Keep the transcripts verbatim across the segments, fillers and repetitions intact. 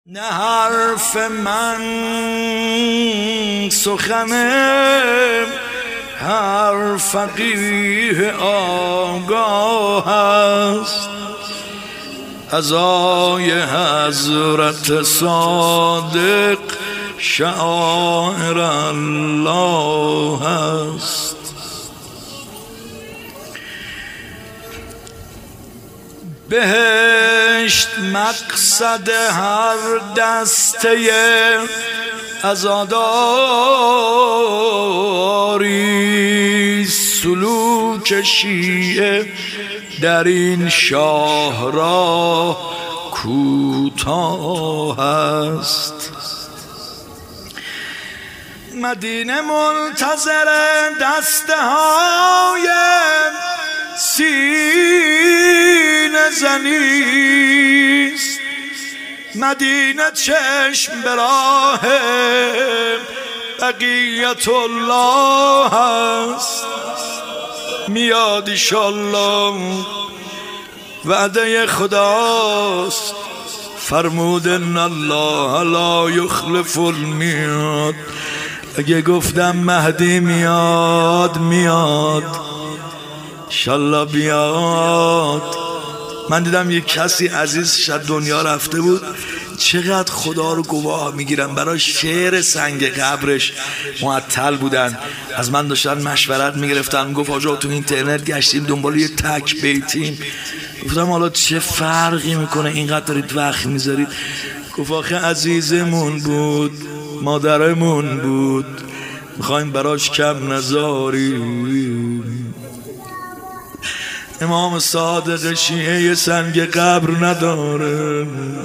نه حرف من سخن هر فقیه آگاه است، عزای حضرت صادق شعائر الله است. بهشت مقصد هر دسته عزاداری، سلوک شیعه در این شاهراه کوتاه است. مدینه منتظر دسته های سینه زنیست، مدینه چشم به راه بقیت الله است. میاد ایشالله، وعده خداست، فرمود ان الله لا یخلف المیعاد. اگه گفتم مهدی میاد میاد، انشالله بیاد. من دیدم یک کسی عزیز شد دنیا رفته بود، چقدر خدا رو گواه میگیرم، برای شعر سنگ قبرش معطل بودن، از من داشتن مشورت میگرفتن. گفت آجا تو اینترنت گشتیم دنبال یه تک بیتیم. گفتم حالا چه فرقی میکنه، اینقدر دارید وقت میذارید؟ گفت آخه عزیزمون بود، مادرمون بود، میخوایم براش کم نذاریم. امام صادق شیعه سنگ قبر نداره،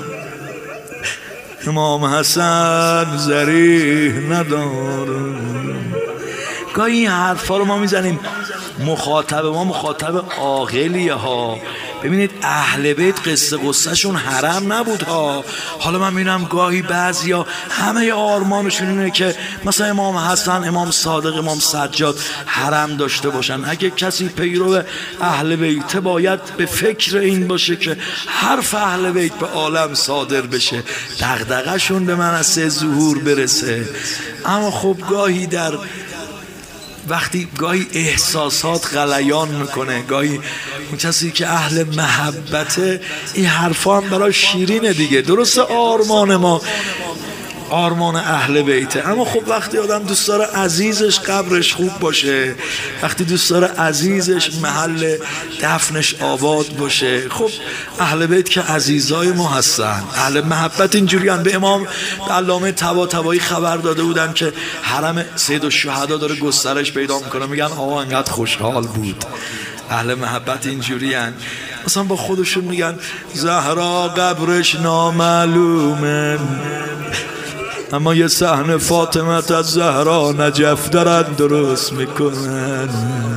امام حسن ذریح نداره. گاهی این حرفا رو ما میزنیم، مخاطب ما مخاطب عاقلیه ها. ببینید اهل بیت قصه قصه شون حرم نبود ها. حالا من میبینم گاهی بعضیا همه آرمانشون اینه که مثلا امام حسن، امام صادق، امام سجاد حرم داشته باشن. اگه کسی پیرو اهل بیت باید به فکر این باشه که حرف اهل بیت به عالم صادر بشه، دغدغه شون به منصه ظهور برسه. اما خب گاهی در وقتی گاهی احساسات غلیان میکنه، گاهی اون کسی که اهل محبته این حرفا هم برای شیرینه دیگه. درسته آرمان ما آرمان اهل بیته، اما خب وقتی آدم دوست داره عزیزش قبرش خوب باشه، وقتی دوست داره عزیزش محل دفنش آباد باشه، خب اهل بیت که عزیزای ما هستن، اهل محبت اینجوری هم. به امام به علامه طباطبایی خبر داده بودن که حرم سید الشهدا داره گسترش پیدا میکنه، میگن آقا انقدر خوشحال بود. اهل محبت اینجوری هن. مثلا با خودشون میگن زهرا قبرش نامعلومه، اما یه صحنه فاطمه از زهرا نجف دارن درست میکنن.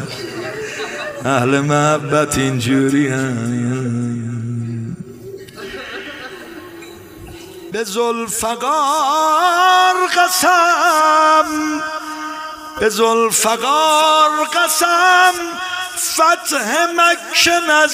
اهل محبت اینجوری هم. به ذوالفقار قسم، به ذوالفقار قسم، فتح مکه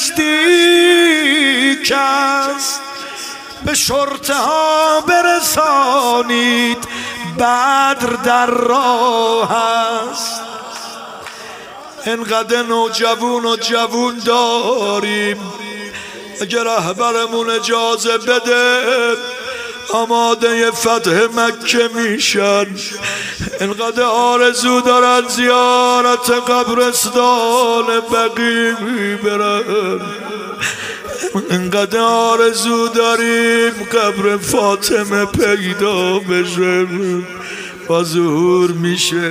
نزدیک است. به شرطه ها برسانید بدر در راه است. اینقدر نوجوون و جوون داریم، اگر رهبرمون اجازه بده آماده فتح مکه میشن. اینقدر آرزو دارن زیارت قبرستان بقیع برن، اینقدر آرزو داریم قبر فاطمه پیدا بشه، با ظهور میشه.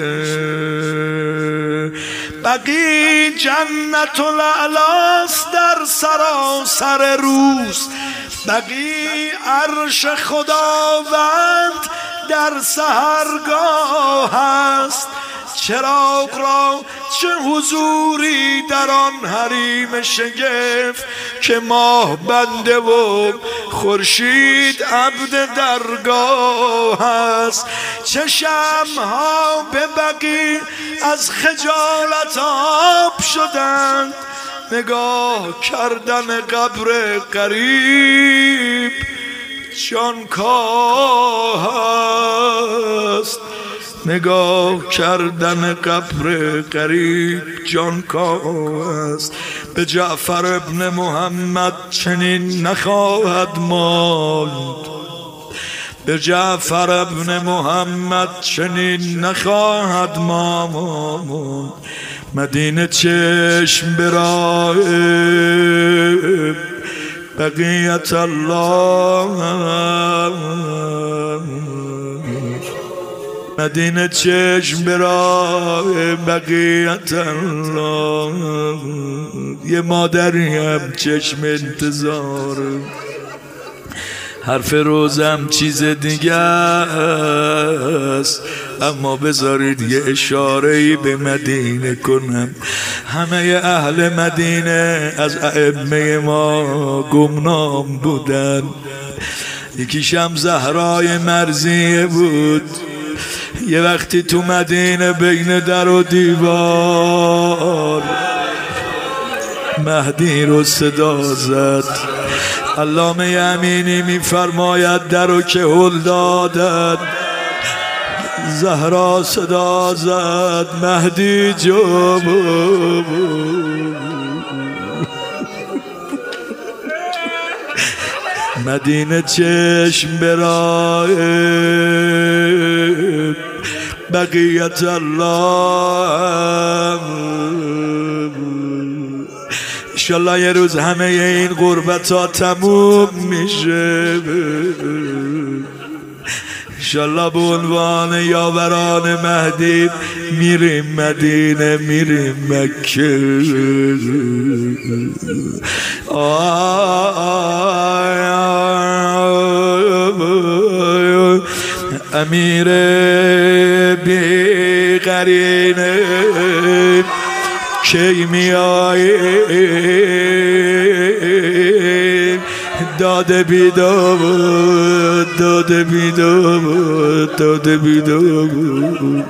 بقیع جنت الاعلاست در سراسر روز، بقیع عرش خداوند در سحرگاه است. چراغ را چه حضوری در آن حریم شگفت که ماه بنده و خورشید عبد درگاه است. چه شمع‌ها به بقیع از خجالت آب شدند، نگاه کردن قبر قریب جانکاه است، نگاه کردن قبر غریب جانکاه است. به جعفر ابن محمد چنین نخواهد ماند، به جعفر ابن محمد چنین نخواهد ماند. مدینه چشم برای بقیت الله، مدینه چشم برای بقیت الله. یه مادریم چشم انتظار، حرف روزم چیز دیگه است، اما بذارید یه اشاره‌ای به مدینه کنم. همه اهل مدینه از ائمه ما گمنام بودن. یکیشم زهرای مرضیه بود. یه وقتی تو مدینه بین در و دیوار مهدی رو صدا زد. علامه امینی میفرماید در رو که هل دادد، زهرا صدا زد مهدی جو. مدینه چشم برای بقیت الله. انشالله یه روز همه این غربت ها تموم میشه. انشالله به عنوان یاوران مهدی میریم مدینه، میریم مکه. امیر بی قرینه کی میایی، داده بیداد داده بیداد داده بیداد.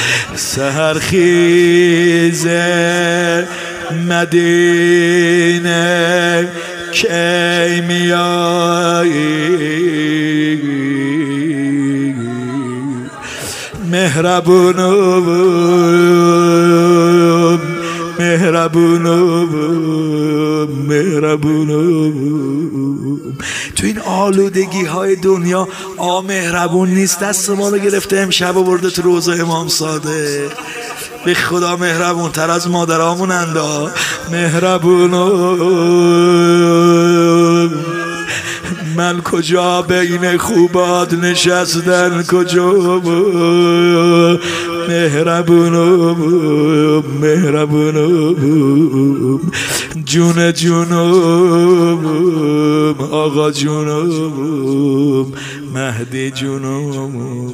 سحرخیز مدینه کی میایی، مهربونم مهربونم مهربونم. تو این آلودگی های دنیا آ مهربون نیست. دست ما رو گرفته امشب و برده تو روضه امام صادق. به خدا مهربون تر از مادرامون اندا. مهربونم. من کجا بین خوبات نشستن کجا، مهربونم مهربونم. جون جونم آقا جونم مهدی جونم.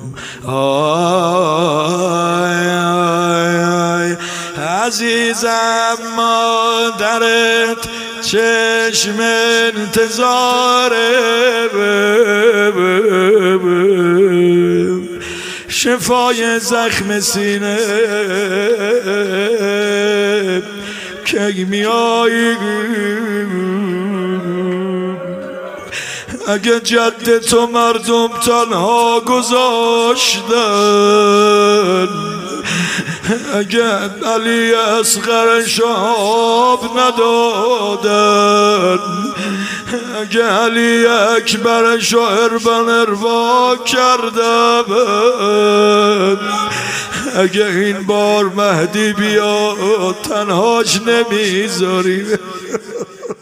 آی آی عزیزم مادرت چشم انتظاره، شفای زخم سینه کی میایی. اگه جد تو مردم تنها گذاشتن، اگه علی اصغرش آب ندادن، اگه علی اکبرش اربن اروا کردن، اگه این بار مهدی بیاد تنهاش نمیذاری.